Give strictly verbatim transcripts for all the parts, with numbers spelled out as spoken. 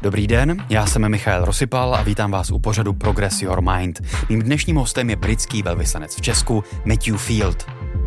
Dobrý den, já jsem Michael Rosypal a vítám vás u pořadu Progress Your Mind. Mým dnešním hostem je britský velvyslanec v Česku Matthew Field.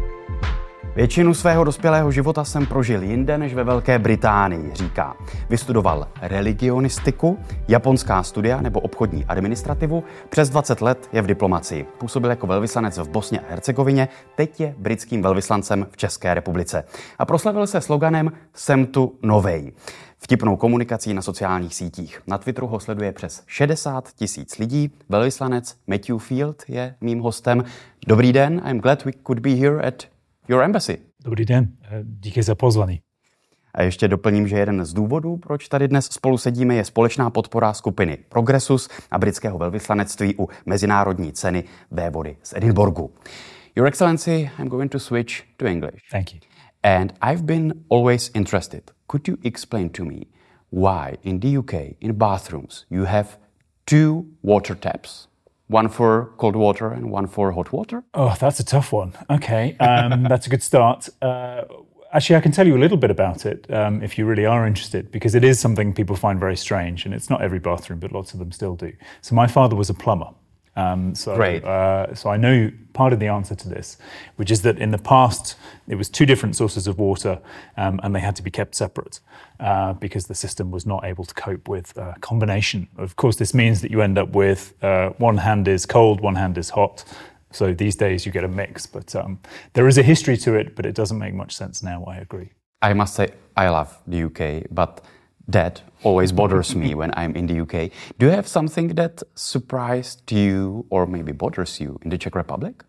Většinu svého dospělého života jsem prožil jinde než ve Velké Británii, říká. Vystudoval religionistiku, japonská studia nebo obchodní administrativu, přes dvacet let je v diplomacii. Působil jako velvyslanec v Bosně a Hercegovině, teď je britským velvyslancem v České republice. A proslavil se sloganem Jsem tu novej. Vtipnou komunikací na sociálních sítích. Na Twitteru ho sleduje přes šedesát tisíc lidí. Velvyslanec Matthew Field je mým hostem. Dobrý den, I'm glad we could be here at your embassy. Dobrý den, díky za pozvání. A ještě doplním, že jeden z důvodů, proč tady dnes spolu sedíme, je společná podpora skupiny Progressus a britského velvyslanectví u mezinárodní ceny vévody z Edinburghu. Your Excellency, I'm going to switch to English. Thank you. And I've been always interested. Could you explain to me why in the U K, in bathrooms, you have two water taps? One for cold water and one for hot water? Oh, that's a tough one. Okay, um, that's a good start. Uh, actually, I can tell you a little bit about it um, if you really are interested, because it is something people find very strange, and it's not every bathroom, but lots of them still do. So my father was a plumber. Um, so, Great. Uh, so I know part of the answer to this, which is that in the past it was two different sources of water, um, and they had to be kept separate uh, because the system was not able to cope with a combination. Of course, this means that you end up with uh, one hand is cold, one hand is hot. So these days you get a mix, but um, there is a history to it, but it doesn't make much sense now, I agree. I must say I love the U K, but that always bothers me when I'm in the U K. Do you have something that surprised you or maybe bothers you in the Czech Republic?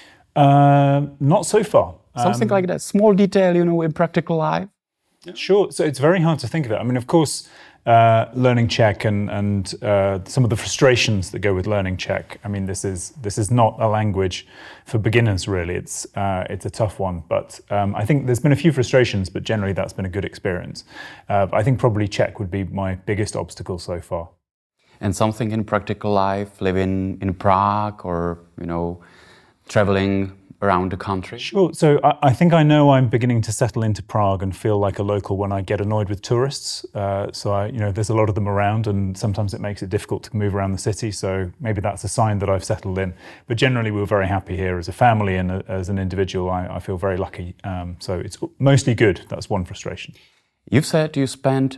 Uh, not so far. Something Um, like that, small detail, you know, in practical life? Sure. So it's very hard to think of it. I mean, of course, uh, learning Czech and and uh, some of the frustrations that go with learning Czech. I mean, this is this is not a language for beginners. Really, it's uh, it's a tough one. But um, I think there's been a few frustrations, but generally that's been a good experience. Uh, I think probably Czech would be my biggest obstacle so far. And something in practical life, living in Prague or, you know, traveling around the country? Sure. So I, I think I know I'm beginning to settle into Prague and feel like a local when I get annoyed with tourists. Uh, so I, you know, there's a lot of them around, and sometimes it makes it difficult to move around the city. So maybe that's a sign that I've settled in. But generally, we're very happy here as a family and a, as an individual. I, I feel very lucky. Um, so it's mostly good. That's one frustration. You've said you spent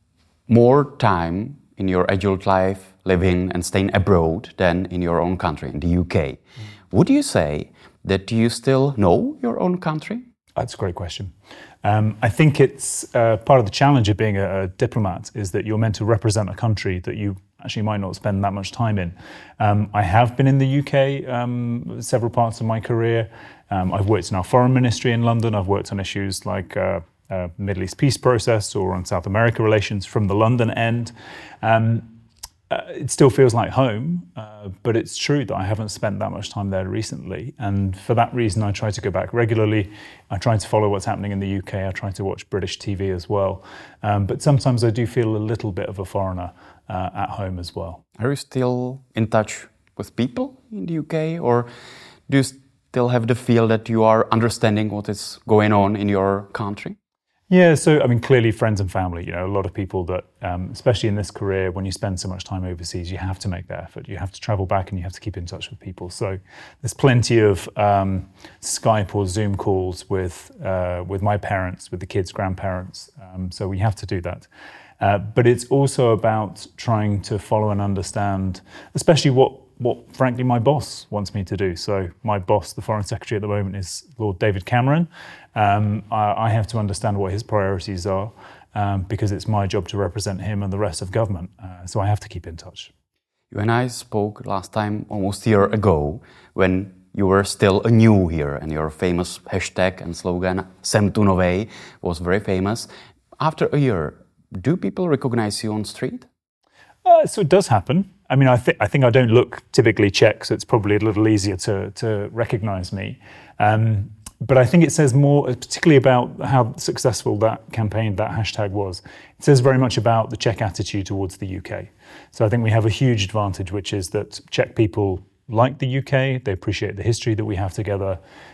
more time in your adult life living and staying abroad than in your own country, in the U K. Mm. Would you say that you still know your own country? That's a great question. Um, I think it's uh, part of the challenge of being a, a diplomat is that you're meant to represent a country that you actually might not spend that much time in. Um, I have been in the U K um, several parts of my career. Um, I've worked in our foreign ministry in London. I've worked on issues like uh, uh, Middle East peace process or on South America relations from the London end. Um, Uh, it still feels like home, uh, but it's true that I haven't spent that much time there recently. And for that reason, I try to go back regularly. I try to follow what's happening in the U K. I try to watch British T V as well. Um, but sometimes I do feel a little bit of a foreigner uh, at home as well. Are you still in touch with people in the U K, or do you still have the feel that you are understanding what is going on in your country? Yeah, so I mean, clearly friends and family, you know, a lot of people that, um, especially in this career, when you spend so much time overseas, you have to make the effort. You have to travel back and you have to keep in touch with people. So there's plenty of um, Skype or Zoom calls with uh, with my parents, with the kids' grandparents. Um, so we have to do that. Uh, but it's also about trying to follow and understand, especially what what, frankly, my boss wants me to do. So my boss, the Foreign Secretary at the moment, is Lord David Cameron. Um, I, I have to understand what his priorities are um, because it's my job to represent him and the rest of government. Uh, so I have to keep in touch. You and I spoke last time almost a year ago when you were still a new here and your famous hashtag and slogan, Jsem tu novej, was very famous. After a year, do people recognize you on street? Uh, so it does happen. I mean, I, th- I think I don't look typically Czech, so it's probably a little easier to, to recognize me. Um, but I think it says more, particularly about how successful that campaign, that hashtag was. It says very much about the Czech attitude towards the U K. So I think we have a huge advantage, which is that Czech people like the U K. They appreciate the history that we have together.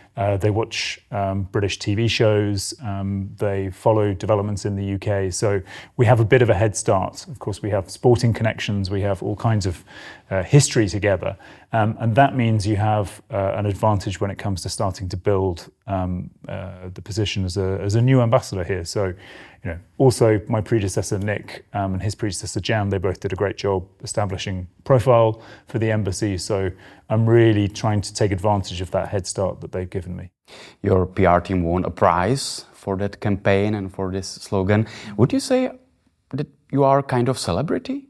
Uh, they watch um, British T V shows. Um, they follow developments in the U K. So we have a bit of a head start. Of course, we have sporting connections. We have all kinds of uh, history together. Um, and that means you have uh, an advantage when it comes to starting to build um, uh, the position as a, as a new ambassador here. So, you know, also my predecessor, Nick, um, and his predecessor, Jan, they both did a great job establishing profile for the embassy. So I'm really trying to take advantage of that head start that they've given me. Your P R team won a prize for that campaign and for this slogan. Would you say that you are kind of celebrity?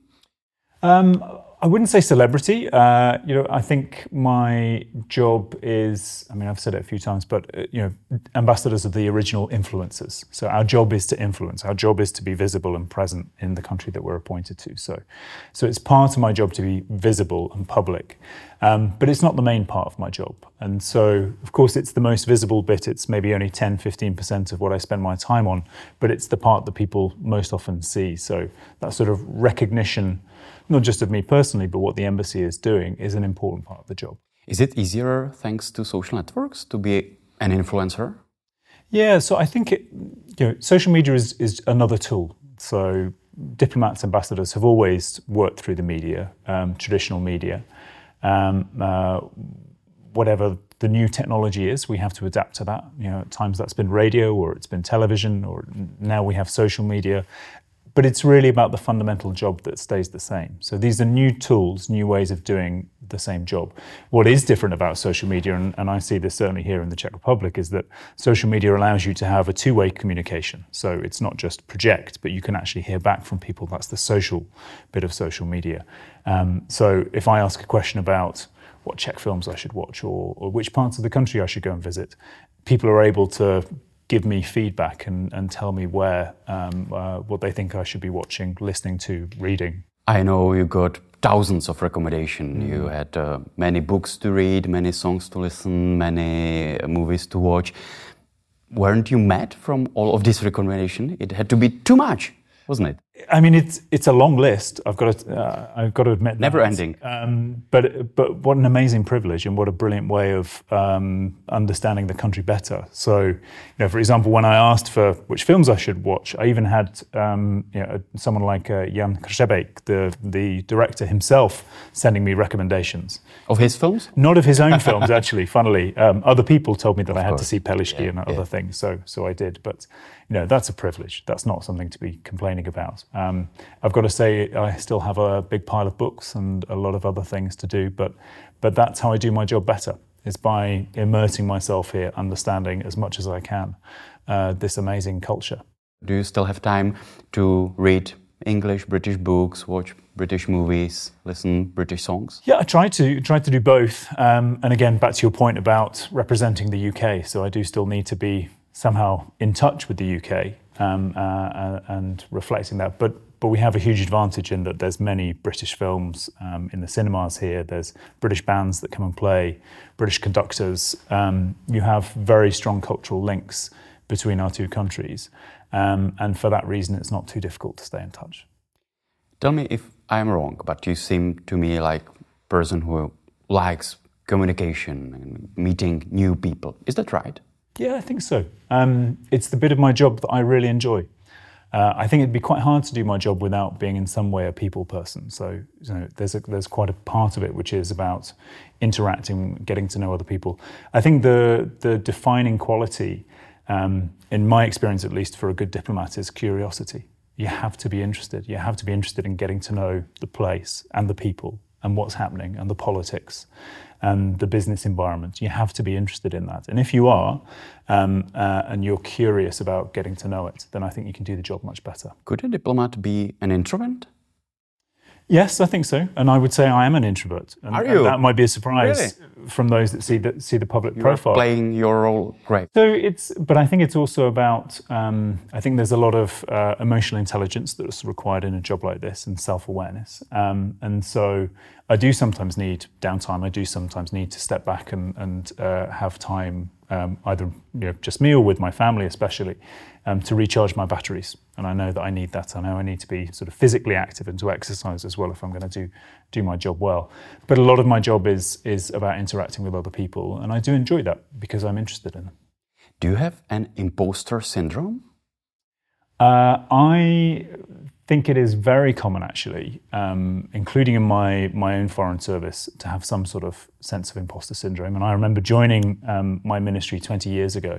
Um, I wouldn't say celebrity. Uh, you know, I think my job is, I mean, I've said it a few times, but, uh, you know, ambassadors are the original influencers. So our job is to influence. Our job is to be visible and present in the country that we're appointed to. So, so it's part of my job to be visible and public, um, but it's not the main part of my job. And so, of course, it's the most visible bit. It's maybe only ten, fifteen percent of what I spend my time on, but it's the part that people most often see. So that sort of recognition, not just of me personally, but what the embassy is doing, is an important part of the job. Is it easier, thanks to social networks, to be an influencer? Yeah, so I think it, you know, social media is, is another tool. So diplomats, ambassadors have always worked through the media, um, traditional media. Um, uh, whatever the new technology is, we have to adapt to that. You know, at times that's been radio, or it's been television, or now we have social media. But it's really about the fundamental job that stays the same. So these are new tools, new ways of doing the same job. What is different about social media, and, and I see this certainly here in the Czech Republic, is that social media allows you to have a two-way communication. So it's not just project, but you can actually hear back from people. That's the social bit of social media. Um, so if I ask a question about what Czech films I should watch, or, or which parts of the country I should go and visit, people are able to give me feedback and, and tell me where, um, uh, what they think I should be watching, listening to, reading. I know you got thousands of recommendations. Mm. You had uh, many books to read, many songs to listen, many movies to watch. Weren't you mad from all of this recommendation? It had to be too much, wasn't it? I mean, it's it's a long list. I've got to uh, I've got to admit, never that. ending. Um, but but what an amazing privilege, and what a brilliant way of um, understanding the country better. So, you know, for example, when I asked for which films I should watch, I even had um, you know, someone like uh, Jan Křebejk, the the director himself, sending me recommendations of his films. Not of his own films, actually. Funnily, um, other people told me that of I had course. to see Pelišky yeah, and other yeah. things, so so I did. But you know, that's a privilege. That's not something to be complaining about. Um, I've got to say, I still have a big pile of books and a lot of other things to do, but but that's how I do my job better, is by immersing myself here, understanding as much as I can uh, this amazing culture. Do you still have time to read English, British books, watch British movies, listen British songs? Yeah, I try to try to do both. Um, and again, back to your point about representing the U K. So I do still need to be somehow in touch with the U K um, uh, and reflecting that. But but we have a huge advantage in that there's many British films um, in the cinemas here. There's British bands that come and play, British conductors. Um, you have very strong cultural links between our two countries. Um, and for that reason, it's not too difficult to stay in touch. Tell me if I'm wrong, but you seem to me like a person who likes communication and meeting new people. Is that right? Yeah, I think so. Um, it's the bit of my job that I really enjoy. Uh, I think it'd be quite hard to do my job without being in some way a people person. So you know, there's a, there's quite a part of it which is about interacting, getting to know other people. I think the the defining quality, um, in my experience at least, for a good diplomat is curiosity. You have to be interested. You have to be interested in getting to know the place and the people and what's happening and the politics and the business environment. You have to be interested in that. And if you are, um, uh, and you're curious about getting to know it, then I think you can do the job much better. Could a diplomat be an introvert? Yes, I think so. And I would say I am an introvert. And, are you? And that might be a surprise really? From those that see the, see the public you profile. Are playing your role great. So it's, but I think it's also about, um, I think there's a lot of uh, emotional intelligence that is required in a job like this, and self-awareness. Um, and so I do sometimes need downtime. I do sometimes need to step back and, and uh, have time, um, either you know, just me or with my family especially, um, to recharge my batteries. And I know that I need that. I know I need to be sort of physically active and to exercise as well if I'm going to do do my job well. But a lot of my job is is about interacting with other people, and I do enjoy that because I'm interested in it. Do you have an imposter syndrome? Uh, I think it is very common, actually, um, including in my, my own foreign service, to have some sort of sense of imposter syndrome. And I remember joining um, my ministry twenty years ago,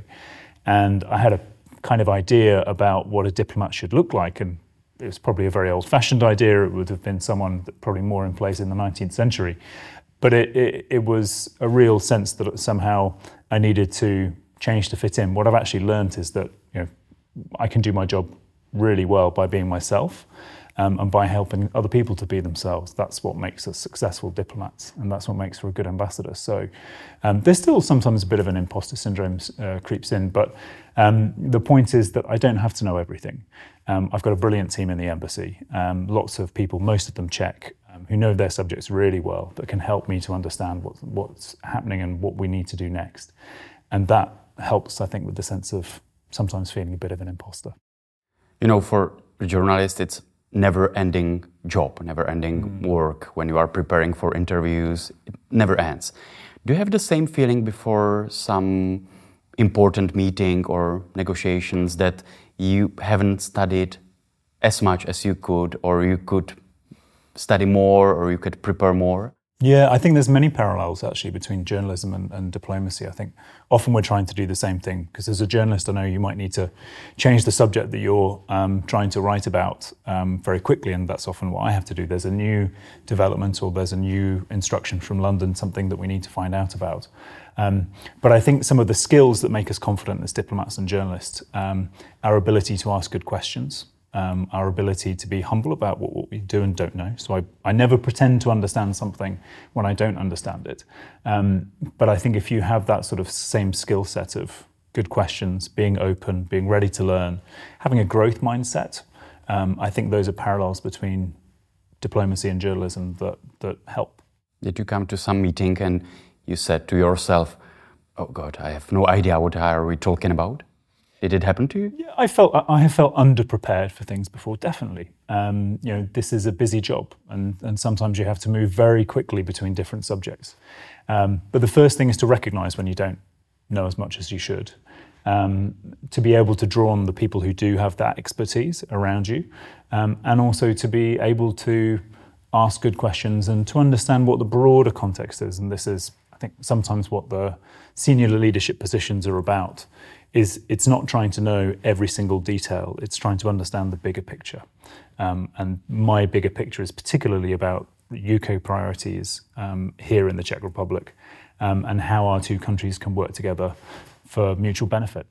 and I had a kind of idea about what a diplomat should look like. And it was probably a very old-fashioned idea. It would have been someone that probably more in place in the nineteenth century. But it, it, it was a real sense that somehow I needed to change to fit in. What I've actually learned is that, you know, I can do my job really well by being myself, um, and by helping other people to be themselves. That's what makes us successful diplomats, and that's what makes for a good ambassador. So um, there's still sometimes a bit of an imposter syndrome uh, creeps in, but um, the point is that I don't have to know everything. Um, I've got a brilliant team in the embassy, um, lots of people, most of them Czech, um, who know their subjects really well, that can help me to understand what, what's happening and what we need to do next. And that helps, I think, with the sense of sometimes feeling a bit of an imposter. You know, for a journalist, it's never-ending job, never-ending mm. work. When you are preparing for interviews, it never ends. Do you have the same feeling before some important meeting or negotiations that you haven't studied as much as you could, or you could study more, or you could prepare more? Yeah, I think there's many parallels actually between journalism and, and diplomacy. I think often we're trying to do the same thing, because as a journalist, I know you might need to change the subject that you're um, trying to write about um, very quickly, and that's often what I have to do. There's a new development or there's a new instruction from London, something that we need to find out about. Um, but I think some of the skills that make us confident as diplomats and journalists, um, our ability to ask good questions, Um, our ability to be humble about what, what we do and don't know. So I, I never pretend to understand something when I don't understand it. Um, but I think if you have that sort of same skill set of good questions, being open, being ready to learn, having a growth mindset, um, I think those are parallels between diplomacy and journalism that, that help. Did you come to some meeting and you said to yourself, oh God, I have no idea what are we talking about? Did it happen to you? Yeah, I felt I have felt underprepared for things before, definitely. Um, you know, this is a busy job, and, and sometimes you have to move very quickly between different subjects. Um, but the first thing is to recognise when you don't know as much as you should. Um, to be able to draw on the people who do have that expertise around you, um, and also to be able to ask good questions and to understand what the broader context is. And this is, I think, sometimes what the senior leadership positions are about. Is it's not trying to know every single detail, it's trying to understand the bigger picture. Um, and my bigger picture is particularly about the U K priorities um, here in the Czech Republic, um, and how our two countries can work together for mutual benefit.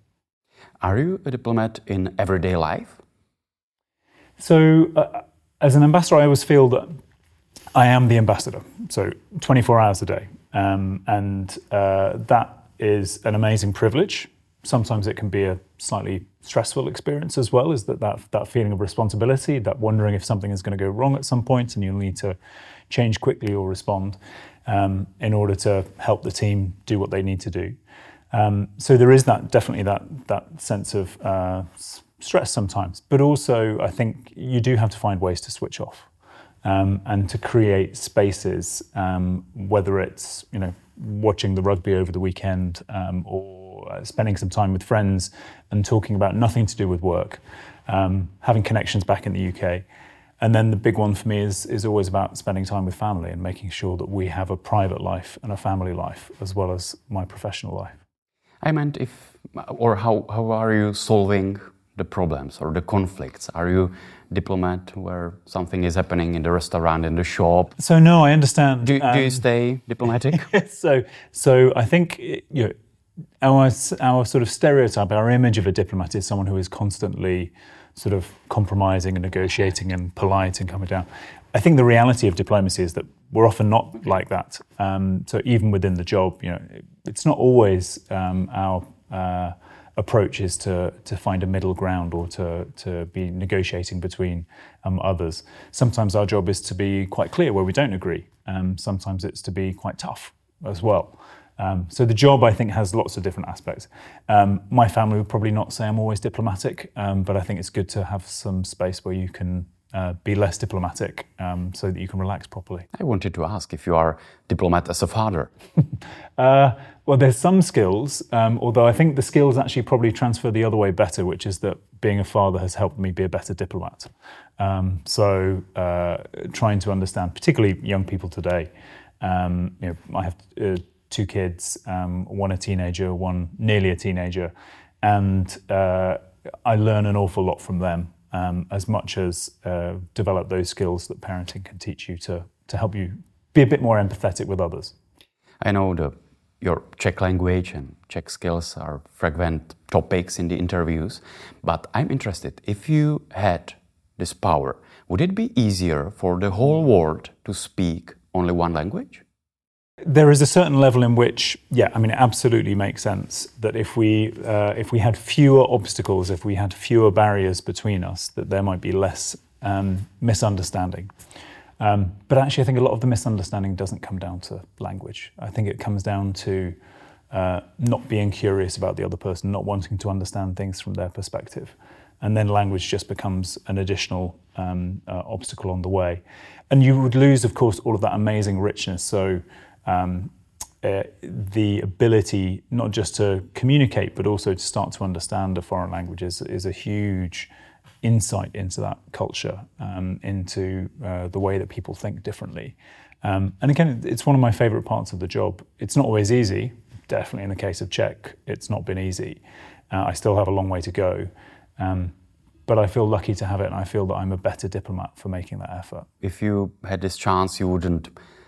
Are you a diplomat in everyday life? So uh, as an ambassador, I always feel that I am the ambassador, so twenty-four hours a day. Um, and uh, that is an amazing privilege. Sometimes it can be a slightly stressful experience as well, is that, that that feeling of responsibility, that wondering if something is going to go wrong at some point and you'll need to change quickly or respond um, in order to help the team do what they need to do. Um, so there is that definitely that that sense of uh, stress sometimes, but also I think you do have to find ways to switch off um, and to create spaces, um, whether it's you know watching the rugby over the weekend um, or spending some time with friends and talking about nothing to do with work, um, having connections back in the U K. And then the big one for me is, is always about spending time with family and making sure that we have a private life and a family life as well as my professional life. I meant if, or how, how are you solving the problems or the conflicts? Are you a diplomat where something is happening in the restaurant, in the shop? So no, I understand. Do, um, do you stay diplomatic? so, so I think, you know, Our, our sort of stereotype, our image of a diplomat is someone who is constantly sort of compromising and negotiating and polite and coming down. I think the reality of diplomacy is that we're often not like that. Um, so even within the job, you know, it's not always um, our uh, approach is to to find a middle ground or to to be negotiating between um, others. Sometimes our job is to be quite clear where we don't agree. Um, sometimes it's to be quite tough as well. Um, so the job, I think, has lots of different aspects. Um, my family would probably not say I'm always diplomatic, um, but I think it's good to have some space where you can uh, be less diplomatic um, so that you can relax properly. I wanted to ask if you are a diplomat as a father. uh, well, there's some skills, um, although I think the skills actually probably transfer the other way better, which is that being a father has helped me be a better diplomat. Um, so uh, trying to understand, particularly young people today, um, you know, I have uh, two kids, um, one a teenager, one nearly a teenager, and uh, I learn an awful lot from them, um, as much as uh, develop those skills that parenting can teach you to, to help you be a bit more empathetic with others. I know the, your Czech language and Czech skills are frequent topics in the interviews, but I'm interested, if you had this power, would it be easier for the whole world to speak only one language? There is a certain level in which, yeah, I mean, it absolutely makes sense that if we uh, if we had fewer obstacles, if we had fewer barriers between us, that there might be less um, misunderstanding. Um, but actually, I think a lot of the misunderstanding doesn't come down to language. I think it comes down to uh, not being curious about the other person, not wanting to understand things from their perspective. And then language just becomes an additional um, uh, obstacle on the way. And you would lose, of course, all of that amazing richness. So Um, uh, the ability not just to communicate, but also to start to understand a foreign language is, is a huge insight into that culture, um, into uh, the way that people think differently. Um, and again, it's one of my favorite parts of the job. It's not always easy. Definitely in the case of Czech, it's not been easy. Uh, I still have a long way to go. Um, But I feel lucky to have it, and I feel that I'm a better diplomat for making that effort. If you had this chance, you wouldn't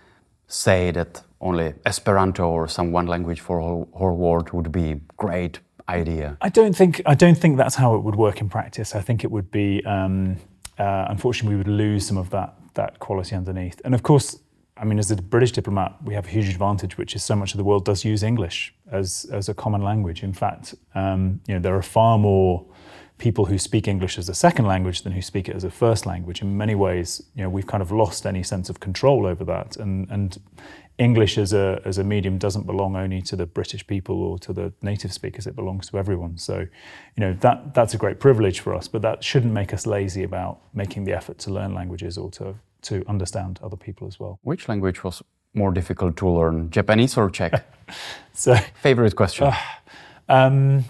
say that only Esperanto or some one language for whole, whole world would be great idea. I don't think I don't think that's how it would work in practice. I think it would be um, uh, unfortunately we would lose some of that that quality underneath. And of course, I mean, as a British diplomat, we have a huge advantage, which is so much of the world does use English as as a common language. In fact, um, you know, there are far more people who speak English as a second language than who speak it as a first language. In many ways, you know, we've kind of lost any sense of control over that. And, and English as a as a medium doesn't belong only to the British people or to the native speakers. It belongs to everyone. So, you know, that that's a great privilege for us. But that shouldn't make us lazy about making the effort to learn languages or to to understand other people as well. Which language was more difficult to learn, Japanese or Czech? So, favorite question. Uh, um,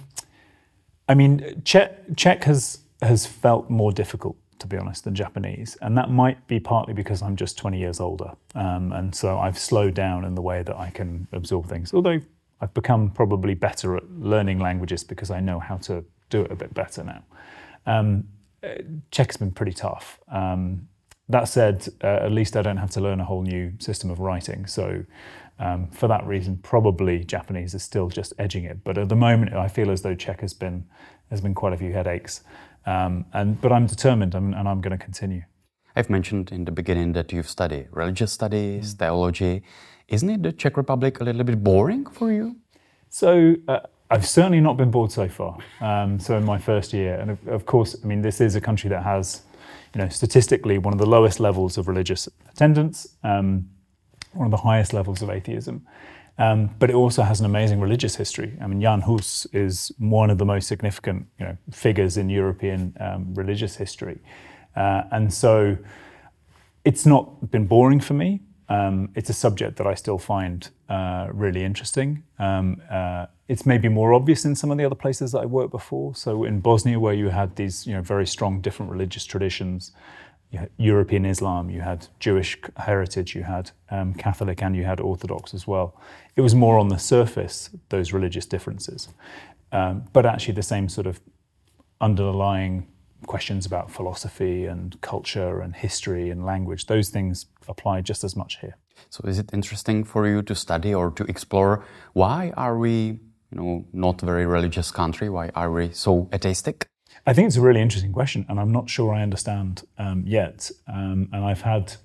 I mean, Czech, Czech has has felt more difficult, to be honest, than Japanese, and that might be partly because I'm just twenty years older, um, and so I've slowed down in the way that I can absorb things. Although I've become probably better at learning languages because I know how to do it a bit better now. Um, Czech's been pretty tough. Um, that said, uh, at least I don't have to learn a whole new system of writing, so. Um, for that reason, probably Japanese is still just edging it. But at the moment, I feel as though Czech has been has been quite a few headaches. Um, and but I'm determined, and, and I'm going to continue. I've mentioned in the beginning that you've studied religious studies, mm. theology. Isn't it the Czech Republic a little bit boring for you? So uh, I've certainly not been bored so far. Um, so in my first year, and of, of course, I mean, this is a country that has, you know, statistically one of the lowest levels of religious attendance. Um, one of the highest levels of atheism. Um, but it also has an amazing religious history. I mean, Jan Hus is one of the most significant, you know, figures in European um, religious history. Uh, and so it's not been boring for me. Um, it's a subject that I still find uh, really interesting. Um, uh, it's maybe more obvious in some of the other places that I worked before. So in Bosnia, where you had these, you know, very strong different religious traditions, you had European Islam, you had Jewish heritage, you had um, Catholic, and you had Orthodox as well. It was more on the surface, those religious differences. Um, but actually the same sort of underlying questions about philosophy and culture and history and language, those things apply just as much here. So is it interesting for you to study or to explore why are we, you know, not a very religious country? Why are we so atheistic? I think it's a really interesting question, and I'm not sure I understand um, yet. Um, and I've had,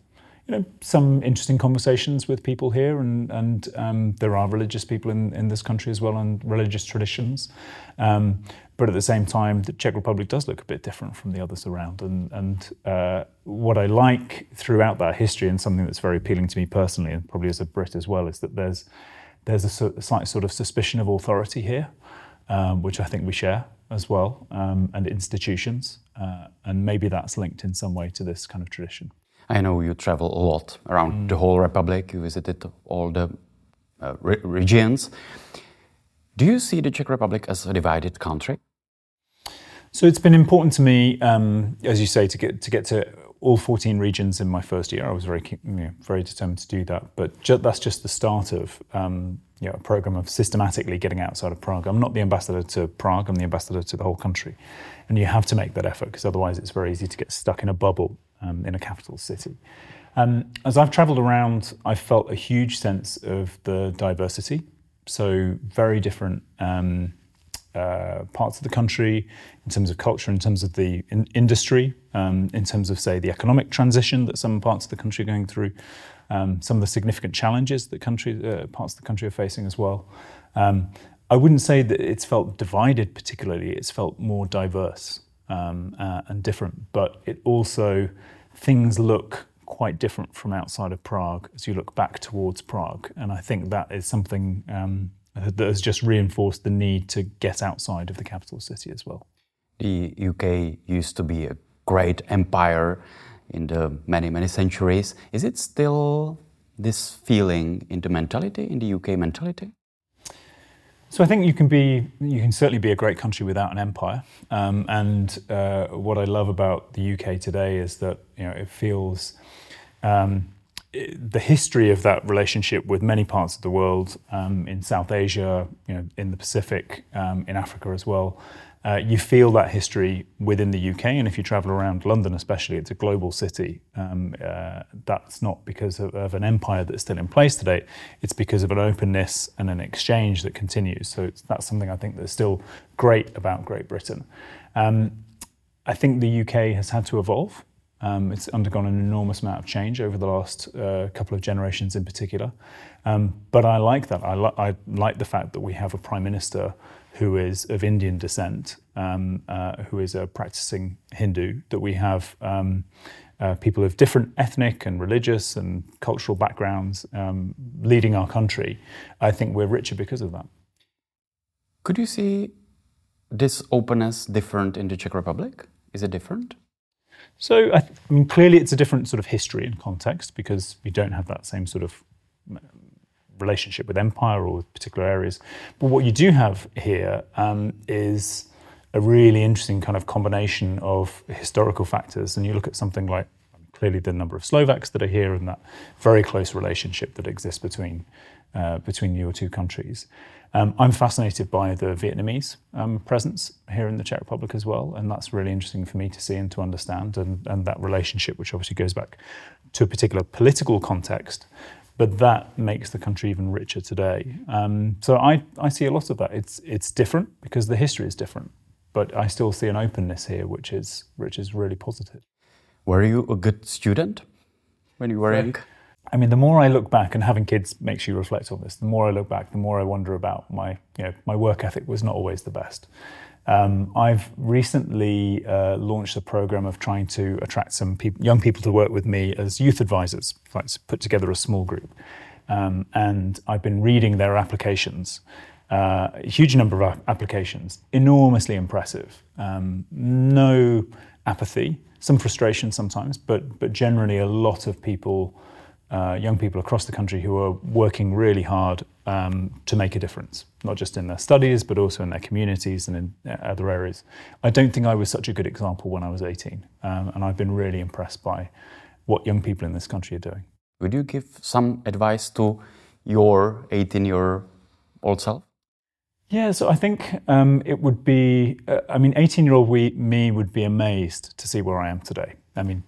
you know, some interesting conversations with people here, and and um, there are religious people in, in this country as well, and religious traditions. Um, but at the same time, the Czech Republic does look a bit different from the others around. And and uh, what I like throughout that history, and something that's very appealing to me personally, and probably as a Brit as well, is that there's there's a, sort, a slight sort of suspicion of authority here, um, which I think we share as well, um, and institutions, uh, and maybe that's linked in some way to this kind of tradition. I know you travel a lot around mm. the whole Republic. You visited all the uh, re- regions. Do you see the Czech Republic as a divided country? So it's been important to me, um, as you say, to get to get to all fourteen regions in my first year. I was very, you know, very determined to do that. But ju- that's just the start of um, you know, a program of systematically getting outside of Prague. I'm not the ambassador to Prague. I'm the ambassador to the whole country, and you have to make that effort because otherwise it's very easy to get stuck in a bubble um, in a capital city. Um, as I've travelled around, I've felt a huge sense of the diversity. So very different um, uh, parts of the country in terms of culture, in terms of the in- industry, um, in terms of, say, the economic transition that some parts of the country are going through, um, some of the significant challenges that country, uh, parts of the country are facing as well. Um, I wouldn't say that it's felt divided particularly, it's felt more diverse um, uh, and different, but it also, things look quite different from outside of Prague as you look back towards Prague. And I think that is something um, that has just reinforced the need to get outside of the capital city as well. The U K used to be a great empire in the many, many centuries. Is it still this feeling in the mentality, in the U K mentality? So I think you can be, you can certainly be a great country without an empire. Um, and uh, what I love about the U K today is that, you know, it feels um, it, the history of that relationship with many parts of the world, um, in South Asia, you know, in the Pacific, um, in Africa as well. Uh, you feel that history within the U K, and if you travel around London especially, it's a global city. Um, uh, that's not because of, of an empire that's still in place today, it's because of an openness and an exchange that continues. So it's, that's something I think that's still great about Great Britain. Um, I think the U K has had to evolve. Um, it's undergone an enormous amount of change over the last uh, couple of generations in particular. Um, but I like that. I, li- I like the fact that we have a Prime Minister who is of Indian descent, um, uh, who is a practicing Hindu, that we have um, uh, people of different ethnic and religious and cultural backgrounds um, leading our country. I think we're richer because of that. Could you see this openness different in the Czech Republic? Is it different? So, I, th- I mean, clearly it's a different sort of history and context because we don't have that same sort of relationship with empire or with particular areas. But what you do have here um, is a really interesting kind of combination of historical factors. And you look at something like clearly the number of Slovaks that are here and that very close relationship that exists between uh, between your two countries. Um, I'm fascinated by the Vietnamese um, presence here in the Czech Republic as well, and that's really interesting for me to see and to understand, and, and that relationship, which obviously goes back to a particular political context, but that makes the country even richer today. Um, so I, I see a lot of that. It's it's different because the history is different, but I still see an openness here, which is which is really positive. Were you a good student when you were young? I mean, the more I look back, and having kids makes you reflect on this, the more I look back, the more I wonder about my, you know, my work ethic was not always the best. Um, I've recently uh, launched a program of trying to attract some peop- young people to work with me as youth advisors, like to put together a small group. Um, and I've been reading their applications, uh, a huge number of applications, enormously impressive. Um, no apathy, some frustration sometimes, but but generally a lot of people, Uh, young people across the country who are working really hard um, to make a difference, not just in their studies, but also in their communities and in uh, other areas. I don't think I was such a good example when I was eighteen, um, and I've been really impressed by what young people in this country are doing. Would you give some advice to your eighteen-year-old self? Yeah, so I think um, it would be, uh, I mean, eighteen-year-old we, me would be amazed to see where I am today. I mean,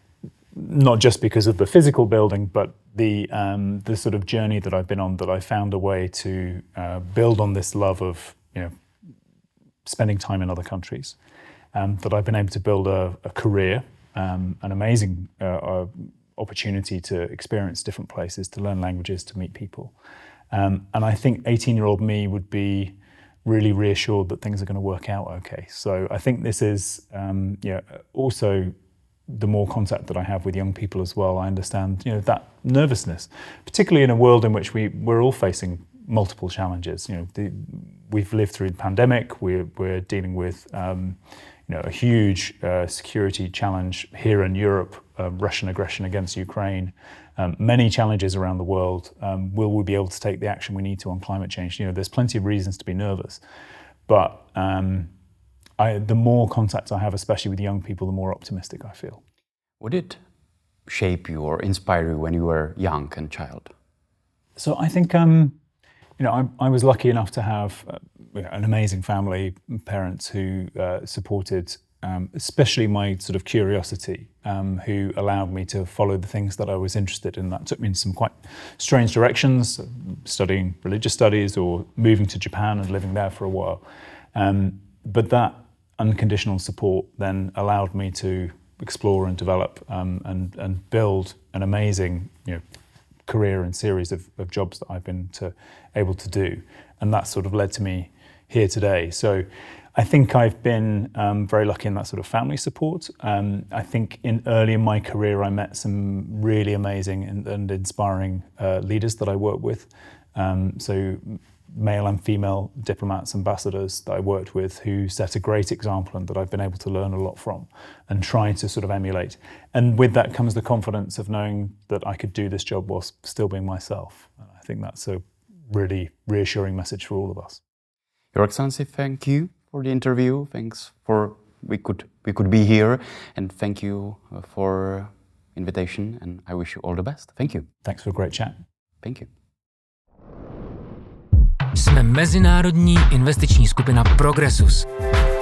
not just because of the physical building, but the um, the sort of journey that I've been on, that I found a way to uh, build on this love of, you know, spending time in other countries, um, that I've been able to build a, a career, um, an amazing uh, uh, opportunity to experience different places, to learn languages, to meet people. Um, and I think eighteen-year-old me would be really reassured that things are going to work out okay. So I think this is, um, you know, also the more contact that I have with young people as well, I understand, you know, that nervousness, particularly in a world in which we, we're all facing multiple challenges. You know, the, we've lived through the pandemic, we're, we're dealing with, um, you know, a huge uh, security challenge here in Europe, uh, Russian aggression against Ukraine, um, many challenges around the world. Um, will we be able to take the action we need to on climate change? You know, there's plenty of reasons to be nervous, but um, I, the more contact I have, especially with young people, the more optimistic I feel. What did shape you or inspire you when you were young and child? So I think, um, you know, I, I was lucky enough to have uh, an amazing family, parents who uh, supported, um, especially my sort of curiosity, um, who allowed me to follow the things that I was interested in. That took me in some quite strange directions, studying religious studies or moving to Japan and living there for a while. Um, but that unconditional support then allowed me to explore and develop um, and, and build an amazing, you know, career and series of, of jobs that I've been to, able to do. And that sort of led to me here today. So I think I've been um, very lucky in that sort of family support. Um, I think in early in my career, I met some really amazing and, and inspiring uh, leaders that I work with. Um, so male and female diplomats, ambassadors that I worked with who set a great example and that I've been able to learn a lot from and try to sort of emulate. And with that comes the confidence of knowing that I could do this job whilst still being myself. And I think that's a really reassuring message for all of us. Your Excellency, thank you for the interview. Thanks for we could we could be here, and thank you for invitation, and I wish you all the best. Thank you. Thanks for a great chat. Thank you. Jsme mezinárodní investiční skupina Progressus.